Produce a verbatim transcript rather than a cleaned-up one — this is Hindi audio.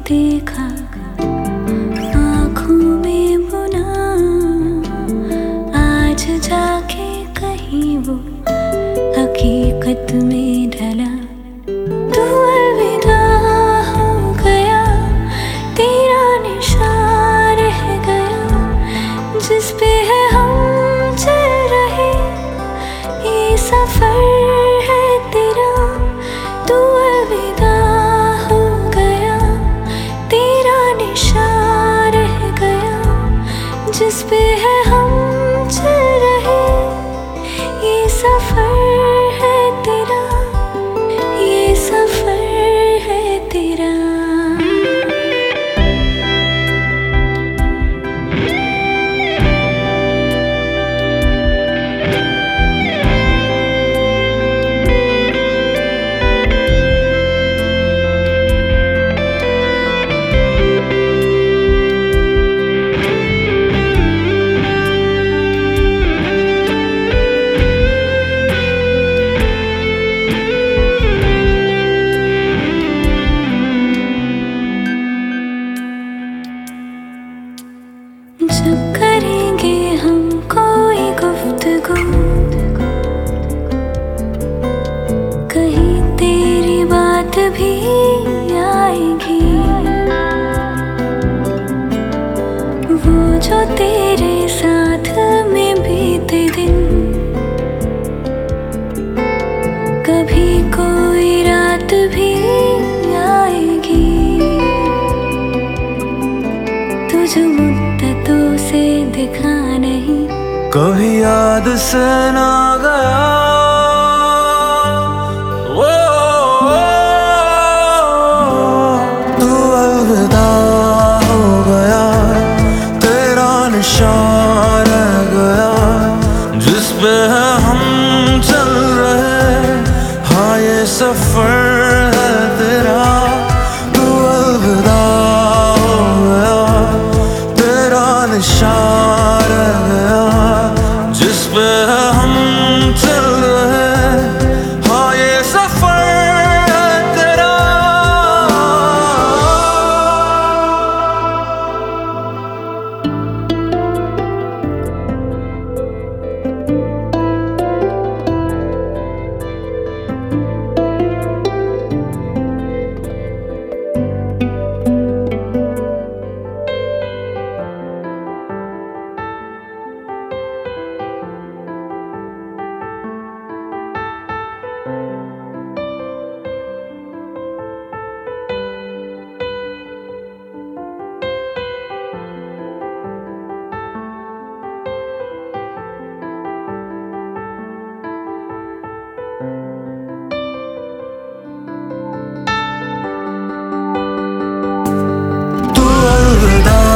देखा आँखों में बुना, आज जाके कहीं वो हकीकत में ढला। तू अलविदा हो गया, तेरा निशान रह गया, जिस पे है हम चल रहे, ये सफर है तेरा। तू अलविदा हो गया, तेरा निशान रह गया, जिस पे है हम चल रहे, ये सफर है तेरा, ये सफर है तेरा। जब करेंगे हम कोई गुफ्तगू, कहीं तेरी बात भी आएगी, वो जो तेरे साथ में बीते दिन, कभी कोई रात भी आएगी, तुझे मुद्दतों से दिखा नहीं, कभी याद से ना गया। ओ, ओ, तू अलविदा हो गया, तेरा निशान रह गया, जिस पे है हम चल रहे, हाँ ये सफर है तेरा। तू अलविदा हो गया, तेरा निशान रह गया, जिस पे हम चल रहे, हाँ ये सफर है तेरा। तू अलविदा